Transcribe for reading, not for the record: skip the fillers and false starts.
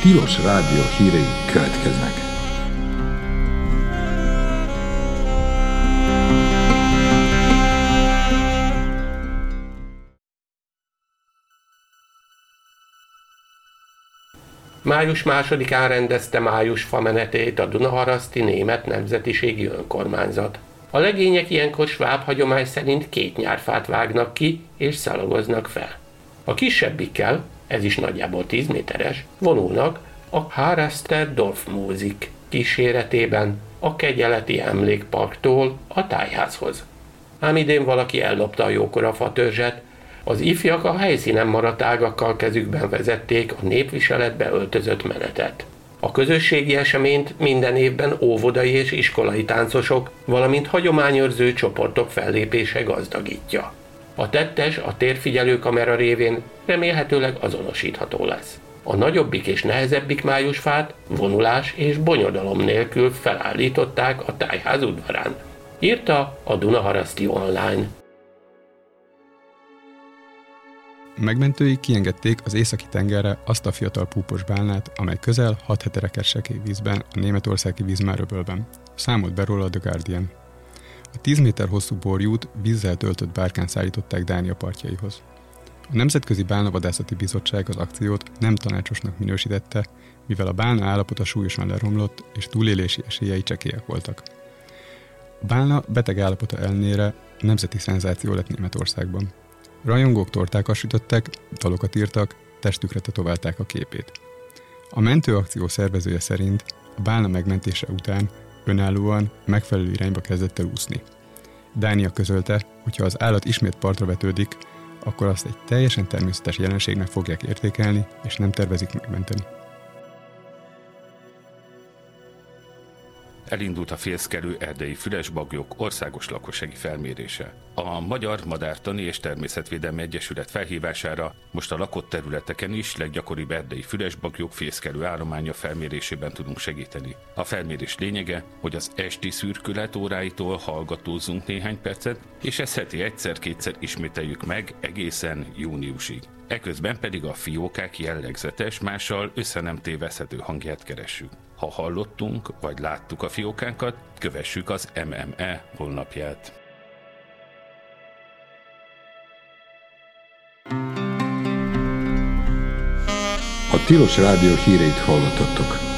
Tilos Rádió hírei következnek. Május 2-án rendezte május famenetét a Dunaharaszti Német Nemzetiségi Önkormányzat. A legények ilyenkor sváb hagyomány szerint 2 nyárfát vágnak ki és szalagoznak fel. A kisebbikkel, ez is nagyjából 10 méteres, vonulnak a Haraszter Dorfmusik kíséretében a Kegyeleti Emlékparktól a tájházhoz. Ám idén valaki ellopta a jókora fatörzset, az ifjak a helyszínen maradt ágakkal kezükben vezették a népviseletbe öltözött menetet. A közösségi eseményt minden évben óvodai és iskolai táncosok, valamint hagyományőrző csoportok fellépése gazdagítja. A tettes a térfigyelő kamera révén remélhetőleg azonosítható lesz. A nagyobbik és nehezebbik májusfát vonulás és bonyodalom nélkül felállították a tájház udvarán, írta a Dunaharaszti Online. Megmentői kiengedték az északi tengerre azt a fiatal púpos bálnát, amely közel 6 hete rekedt sekély vízben a németországi vízmáröbölben. Számolt be róla a The Guardian. A 10 méter hosszú borjút vízzel töltött bárkán szállították Dánia partjaihoz. A Nemzetközi Bálnavadászati Bizottság az akciót nem tanácsosnak minősítette, mivel a bálna állapota súlyosan leromlott és túlélési esélyei csekélyek voltak. A bálna beteg állapota ellenére nemzeti szenzáció lett Németországban. Rajongók tortákat sütöttek, dalokat írtak, testükre tetoválták a képét. A mentőakció szervezője szerint a bálna megmentése után önállóan megfelelő irányba kezdett el úszni. Dánia közölte, hogy ha az állat ismét partra vetődik, akkor azt egy teljesen természetes jelenségnek fogják értékelni, és nem tervezik megmenteni. Elindult a fészkelő erdei fülesbagyok országos lakossági felmérése. A Magyar Madártani és Természetvédelmi Egyesület felhívására most a lakott területeken is leggyakoribb erdei fülesbagyok fészkelő állománya felmérésében tudunk segíteni. A felmérés lényege, hogy az esti szürkület óráitól hallgatózzunk néhány percet, és ezt heti egyszer-kétszer ismételjük meg egészen júniusig. Eközben pedig a fiókák jellegzetes, mással össze nem téveszthető hangját keressük. Ha hallottunk, vagy láttuk a fiókánkat, kövessük az MME honlapját. A Tilos Rádió híreit hallottattok.